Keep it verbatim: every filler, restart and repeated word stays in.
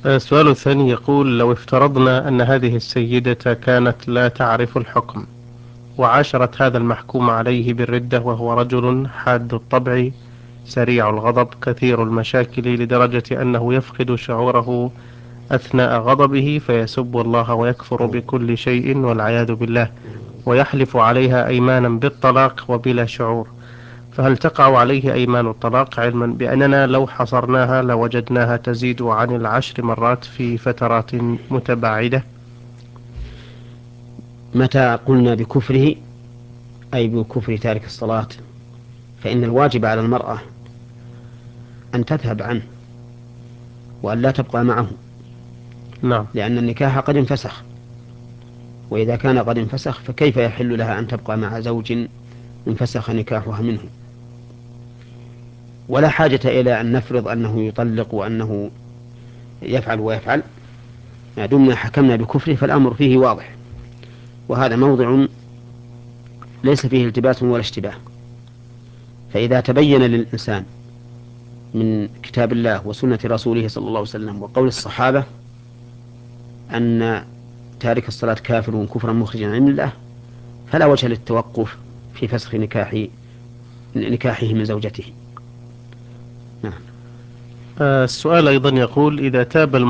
السؤال الثاني يقول: لو افترضنا أن هذه السيدة كانت لا تعرف الحكم، وعاشرت هذا المحكوم عليه بالردة، وهو رجل حاد الطبع سريع الغضب كثير المشاكل، لدرجة أنه يفقد شعوره أثناء غضبه فيسب الله ويكفر بكل شيء والعياذ بالله، ويحلف عليها أيمانا بالطلاق وبلا شعور، فهل تقع عليه أيمان الطلاق، علما بأننا لو حصرناها لوجدناها تزيد عن العشر مرات في فترات متباعدة؟ متى قلنا بكفره أي بكفر تارك الصلاة، فإن الواجب على المرأة أن تذهب عنه وأن لا تبقى معه، نعم. لأن النكاح قد انفسخ، وإذا كان قد انفسخ فكيف يحل لها أن تبقى مع زوج انفسخ نكاحها منه؟ ولا حاجة إلى أن نفرض أنه يطلق وأنه يفعل ويفعل، ما دمنا حكمنا بكفره فالأمر فيه واضح، وهذا موضع ليس فيه التباس ولا اشتباه. فإذا تبين للإنسان من كتاب الله وسنة رسوله صلى الله عليه وسلم وقول الصحابة أن تارك الصلاة كافر كفرا مخرجا عن الله، فلا وجه للتوقف في فسخ نكاح نكاحه من زوجته. نعم. آه، السؤال أيضا يقول: إذا تاب